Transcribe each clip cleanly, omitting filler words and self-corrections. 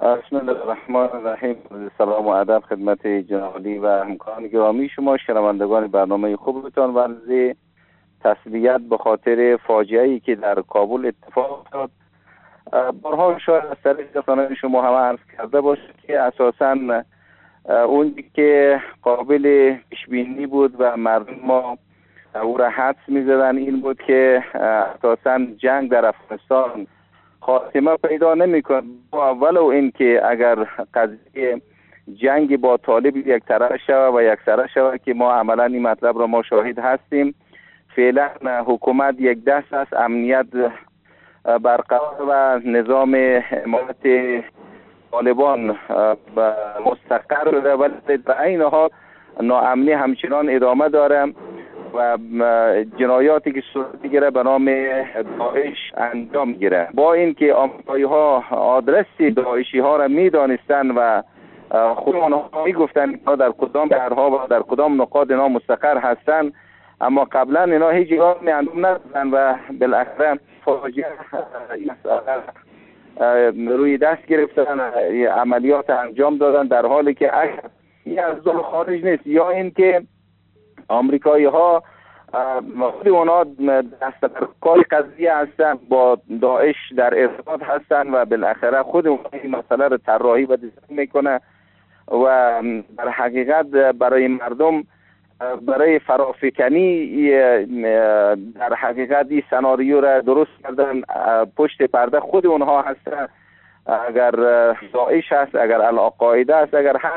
بسم الله الرحمن الرحیم. سلام و ادب خدمت جنابعالی و همکاران گرامی شما، شنوندگان برنامه خوبتان و عرض تسلیت به خاطر فاجعه‌ای که در کابل اتفاق افتاد. بارها شاید از طریق رسانه‌های شما هم عرض کرده باشید که اساساً اون که قابل پیش‌بینی بود و مردم ما او را حدس می‌زدن این بود که اساساً جنگ در افغانستان خاتمه پیدا نمی‌کنه، ولو اینکه اگر قضیه جنگ با طالب یک طرف شود و یک سره شود که ما عملاً این مطلب را ما شاهد هستیم. فعلا حکومت یک دست از امنیت برقرار و نظام حمایت طالبان مستقر شده، ولی در عین حال ناامنی همچنان ادامه داره و جنایاتی که صورت گیره به نام داعش انجام گیره. با اینکه آمریکایی ها آدرس داعشی ها را میدانستند و خود آنها میگفتند که در کدام شهرها و در کدام نقاط اینا مستقر هستند، اما قبلا اینا هیچ اقدامی انجام ندادن و بالاخره فاجعه روی دست گرفتن، عملیات انجام دادن، در حالی که اگر این از دل خارج نیست یا اینکه آمریکایی ها خود اونا دست در کار قضیه هستن، با داعش در ارتباط هستن و بالاخره خود اونا این مسئله رو طراحی و دیزاین میکنه و در حقیقت برای مردم برای فرافکنی در حقیقت این سناریو را درست کردن. پشت پرده خود اونها هستن، اگر داعش هست، اگر القاعده است، اگر هر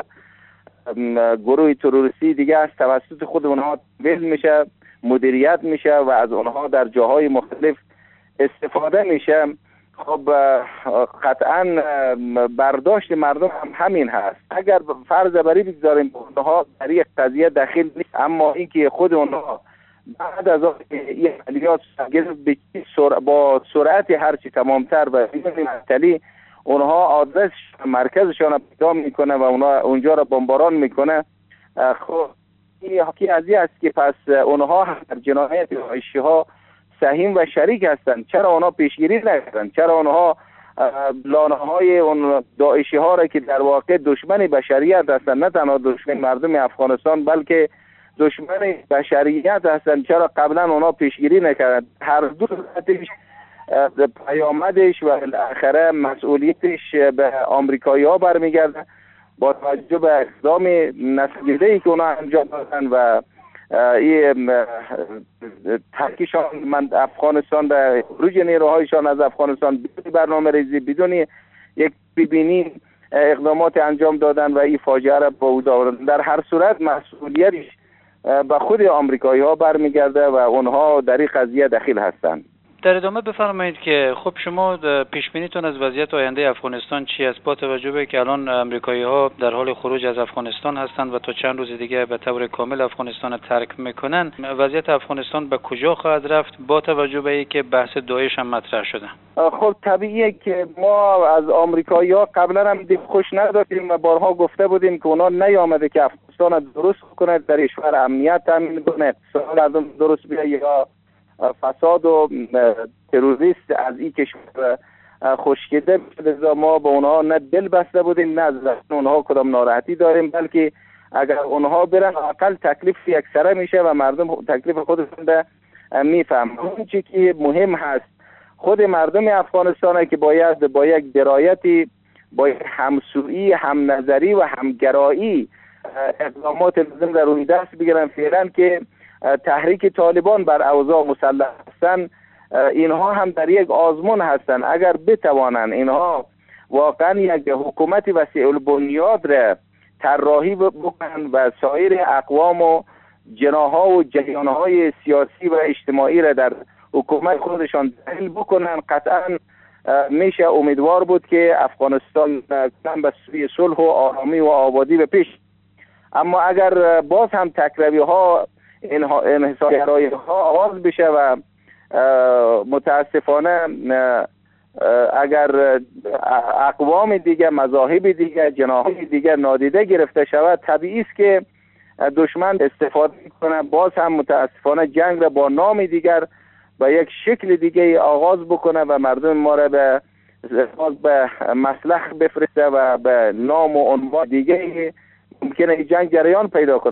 گروه تروریستی دیگه است، توسط خود اونها تمویل میشه، مدیریت میشه و از اونها در جاهای مختلف استفاده میشه. خب قطعا برداشت مردم هم همین هست. اگر فرض بری بگذاریم اونها در یک قضیه دخیل نیست، اما اینکه خود اونها بعد از این عملیات با سرعت هرچی تمامتر و بدون معطلی اونها آدرس مرکزشان را پیدا میکنه و اونجا را بمباران میکنه. خب این حقیقت قضیه است که پس اونها در جنایت داعشی ها سهیم و شریک هستند. چرا اونها پیشگیری نکردند؟ چرا اونها لانه های اون داعشی ها را که در واقع دشمن بشریت هستند، نه تنها دشمن مردم افغانستان بلکه دشمن بشریت هستند، چرا قبلا اونها پیشگیری نکردند؟ هر دو صورتش پیامدش و بالاخره مسئولیتش به آمریکایی ها برمیگرده با توجه به اقدام نسلیده‌ای که اونها انجام دادن و این ترکیشان من افغانستان به خروج نیروهایشان از افغانستان بدون برنامه ریزی، بدون یک ببینی اقدامات انجام دادن و این فاجعه را با وجود آوردن. در هر صورت مسئولیتش به خود آمریکایی ها برمیگرده و اونها در این قضیه دخیل هستند. در ادامه بفرمایید که خب شما پیش بینیتون از وضعیت آینده افغانستان چی است، با توجه به که الان آمریکایی ها در حال خروج از افغانستان هستند و تا چند روز دیگه به طور کامل افغانستان را ترک میکنن، وضعیت افغانستان به کجا خواهد رفت با توجه به اینکه بحث داعش هم مطرح شده؟ خب طبیعیه که ما از آمریکایی ها قبلا هم دل خوش نداشتیم و بارها گفته بودیم که اونا نیامده که افغانستان را درست کنه، در کشور امنیت تامین کنه، اقتصاد مردم درست بیاره یا فساد و تروریست از این کشور خشکیده بشه. ما با اونها نه دل بسته بودیم، نه از اونها کدام ناراحتی داریم، بلکه اگر اونها برن اقل تکلیف یک سره میشه و مردم تکلیف خودشون ده میفهم. اون چی که مهم هست خود مردم افغانستان که باید با یک درایتی، با یک همسویی، هم نظری و همگرایی اقدامات لازم در روی دست بگیرن. فعلا که تحریک طالبان بر اوضاع مسلح هستند، اینها هم در یک آزمون هستند. اگر بتوانند اینها واقعا یک حکومت وسیع البنیاد را طراحی بکنند و سایر اقوام و جناح‌ها و جریان‌های سیاسی و اجتماعی را در حکومت خودشان دخیل بکنند، قطعا میشه امیدوار بود که افغانستان به سوی صلح و آرامی و آبادی به پیش. اما اگر باز هم تکروی ها، انحصارگرایی ها آغاز بشه و متاسفانه اگر اقوام دیگه، مذاهب دیگه، جناح‌های دیگه نادیده گرفته شود، طبیعی است که دشمن استفاده کنه، باز هم متاسفانه جنگ را با نام دیگر با یک شکل دیگه آغاز بکنه و مردم ما را به باز به مسلخ بفرسته و به نام و عنوان دیگه ممکنه جنگ جریان پیدا کنه.